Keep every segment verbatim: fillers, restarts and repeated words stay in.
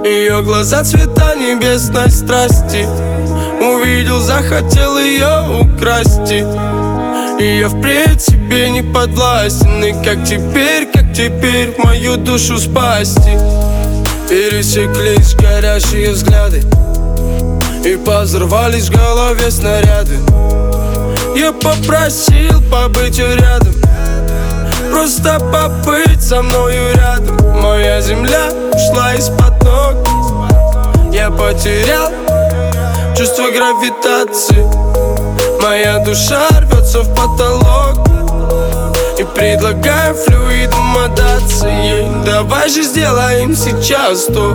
Ее глаза цвета небесной страсти. Увидел, захотел ее украсть. И я впредь себе не подвластен. И как теперь, как теперь мою душу спасти? Пересеклись горящие взгляды, и позорвались в голове снаряды. Я попросил побыть рядом, просто побыть со мною рядом. Моя земля ушла из-под ног. Я потерял чувство гравитации. Моя душа рвется в потолок. И предлагаю флюидом отдаться ей. Давай же сделаем сейчас то,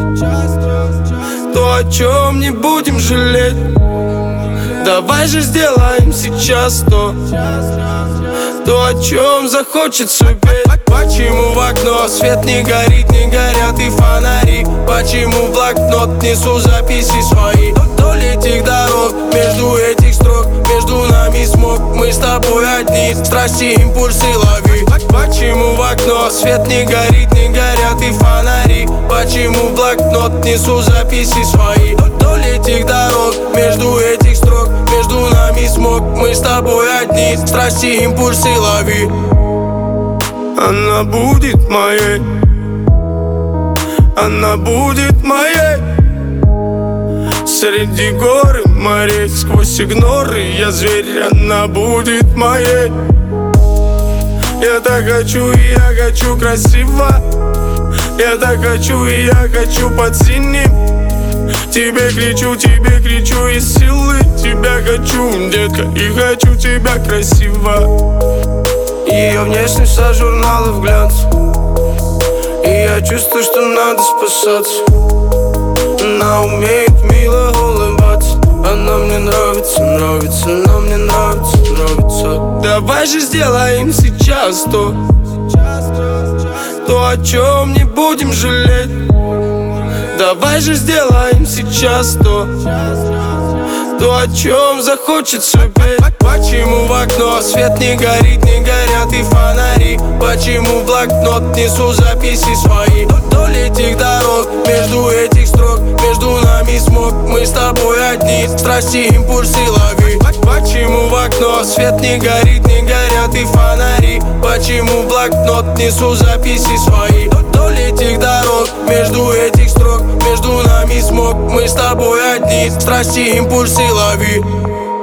то, о чем не будем жалеть. Давай же сделаем сейчас то, то, о чем захочется петь. Почему в окно свет не горит, не горят и фонари? Почему в блокнот несу записи свои? Вдоль этих дорог, между этих строк, между нами смог. Мы с тобой одни, страсти, импульсы лови. Почему в окно свет не горит, не горят и фонари? Почему в блокнот несу записи свои? Вдоль этих дорог, между этих строк, между нами смог. Мы с тобой одни, страсти, импульсы лови. Она будет моей, она будет моей. Среди гор и морей, сквозь игноры я зверь. Она будет моей. Я так хочу, и я хочу красиво. Я так хочу, и я хочу под синим. Тебе кричу, тебе кричу из силы. Тебя хочу, детка, и хочу тебя красиво. Ее внешность со журналов глянц. И я чувствую, что надо спасаться. Она умеет мило улыбаться. Она мне нравится, нравится, она мне нравится, нравится. Давай же сделаем сейчас то, то, о чем не будем жалеть. Давай же сделаем сейчас то, то, о чем захочется петь. Почему в окно свет не горит, не горят и фонари? Почему в блокнот несу записи свои? Вдоль этих дорог, между этих строк, между нами смог. Мы с тобой одни, страсти, импульсы лови. Почему в окно свет не горит, не горят и фонари? Почему в блокнот несу записи свои? Вдоль этих дорог, между этих строк, между нами смог. Мы с тобой одни, страсти, импульсы лови.